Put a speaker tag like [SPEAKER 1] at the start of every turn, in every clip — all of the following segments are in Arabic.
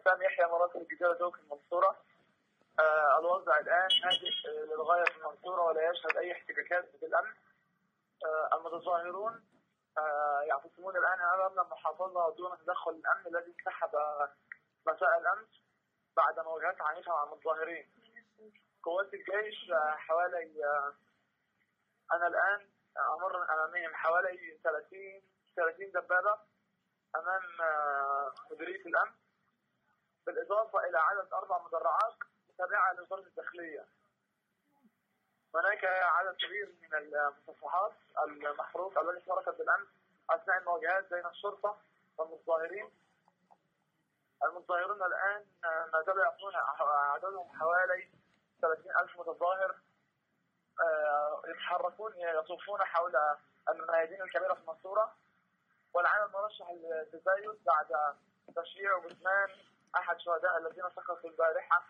[SPEAKER 1] بسام يحيى مراسل الجزيرة دوك المنصورة. الوضع الآن هادئ للغاية في المنصورة ولا يشهد أي احتكاكات بالأمن. المتظاهرون يعتصمون الآن أمام المحافظة دون تدخل الأمن الذي انسحب مساء الأمس بعد مواجهات عنيفة مع المتظاهرين. قوات الجيش حوالي أنا الآن أمر من أمامهم حوالي 30 دبابة أمام مديرية الأمن، بالإضافة إلى عدد 4 مدرعات تابعة لوزارة الداخلية. هناك عدد كبير من المتصفحات المحروقة التي اشتركت بالأمس أثناء المواجهات بين الشرطة والمتظاهرين. المتظاهرون الآن ما زالوا يقولون عددهم حوالي 30,000 متظاهر يتحركون يطوفون حول الميادين الكبيرة في المنصورة، والعالم مرشح للتزايد بعد تشييع جثمان أحد شهداء الذين سقطوا البارحة.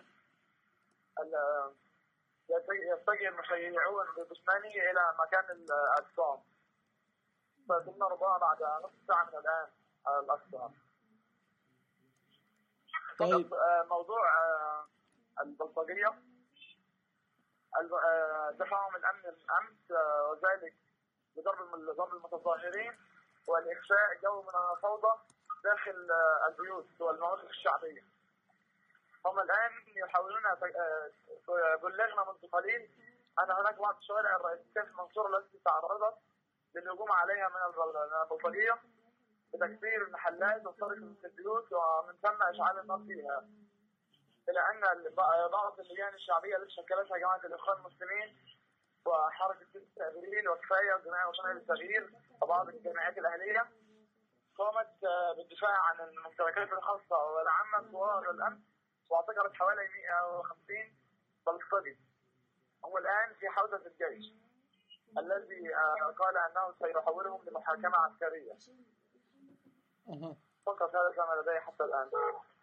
[SPEAKER 1] يتجه المشيعون بجثمانه إلى مكان الأجسام، فيتم ربما بعد نصف ساعة من الآن على الأكثر.
[SPEAKER 2] طيب
[SPEAKER 1] موضوع البلطجية دفعهم الأمن أمس وذلك بضرب المتظاهرين والإخفاء جو من الفوضى داخل البيوت والمواقف الشعبية. هم الآن يحاولون بلغنا منذ قليل أن هناك بعض الشوارع الرئيسية في المنصورة التي تعرضت للهجوم عليها من البلطجية بتكسير المحلات وسرقة البيوت ومن ثم إشعال النار فيها، إلى أن بعض اللجان الشعبية التي شكلتها جماعة الإخوان المسلمين وحركة 6 أبريل وكفاية والجمعية الوطنية للتغيير وبعض الجمعيات الأهلية قامت بالدفاع عن الممتلكات الخاصة والعامة طوال الأمن، واعتقلت حوالي 150 بلطجي. هم الآن في حوزة الجيش الذي قال أنه سيحولهم لمحاكمة عسكرية. فقط هذا ما لدي حتى الآن.